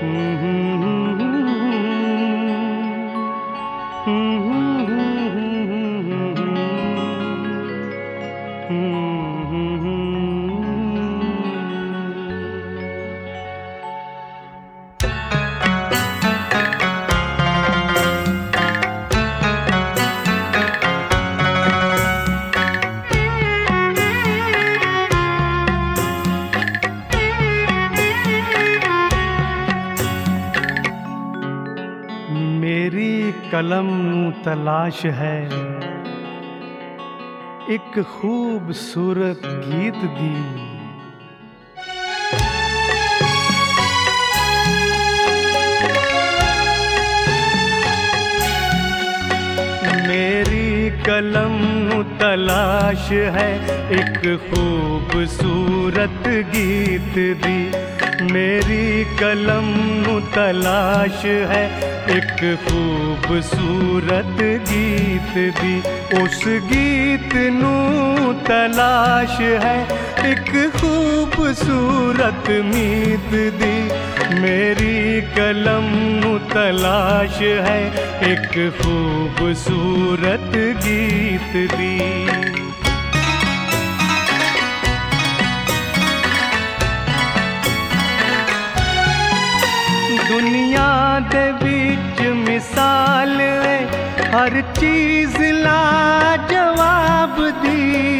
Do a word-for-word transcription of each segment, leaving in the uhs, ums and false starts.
मेरी कलम नू तलाश है एक खूबसूरत गीत दी। मेरी कलम नू तलाश है एक खूबसूरत गीत दी। मेरी कलम नू तलाश है एक खूबसूरत गीत दी। उस गीत नू तलाश है एक खूबसूरत मीत दी। मेरी कलम नू तलाश है एक खूबसूरत गीत दी। दुनिया दे विच मिसाल है हर चीज ला जवाब दी।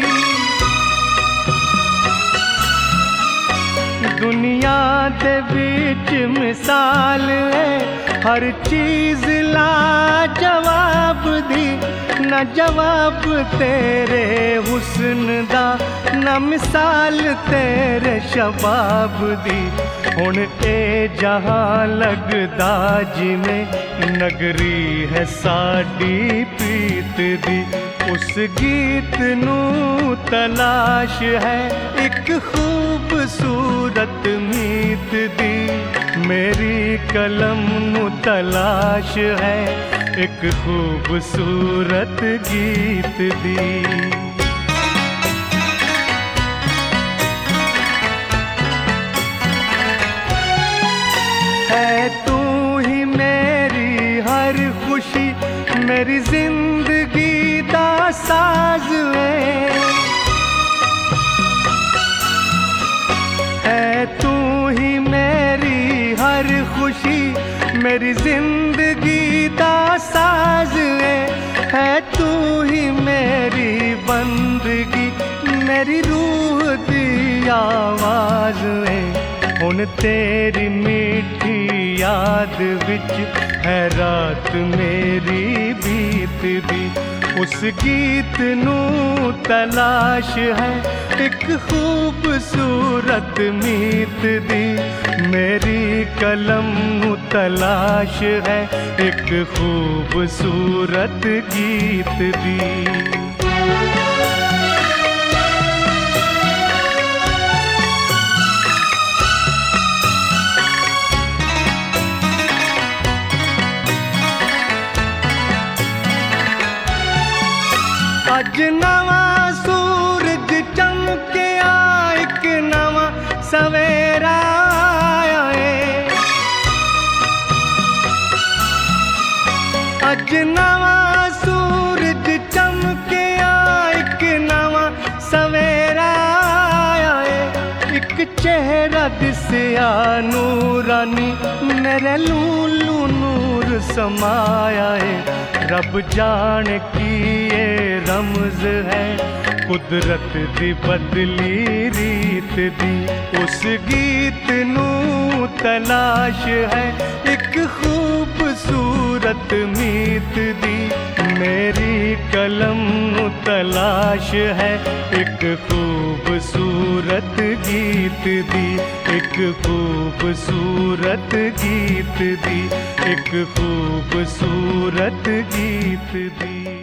दुनिया दे विच मिसाल है हर चीज ला जवाब दी। न जवाब तेरे हुस्न दा न मिसाल तेरे शबाब दी। हुण ए जहां लगदा जिवें नगरी है साडी प्रीत दी। उस गीत नू तलाश है एक खूबसूरत मीत दी। मेरी कलम नू तलाश है एक खूबसूरत गीत दी। है तू ही मेरी हर खुशी मेरी जिंदगी दा साज है। है तू ही मेरी हर खुशी मेरी जिंदगी दा साज है। है तू ही मेरी बंदगी मेरी रूह दी आवाज है। हुण तेरी मीठी याद विच है रात मेरी बीत दी। उस गीत नू तलाश है एक खूबसूरत मीत दी। मेरी कलम नू तलाश है एक खूबसूरत गीत दी। अज नवा सूरज चमकिया एक नवा सवेरा आया है। अज नवा सूरज चमकिया एक नवा सवेरा आया है। एक चेहरा दिसिया नूरानी मेरे लूलू नूर समाया है। रब जान की ये रमज है कुदरत दी बदली रीत दी। उस गीत नू तलाश है एक खूबसूरत मीत दी। मेरी कलम नू तलाश है एक खूबसूरत गीत दी। एक खूबसूरत गीत दी। एक खूबसूरत गीत दी।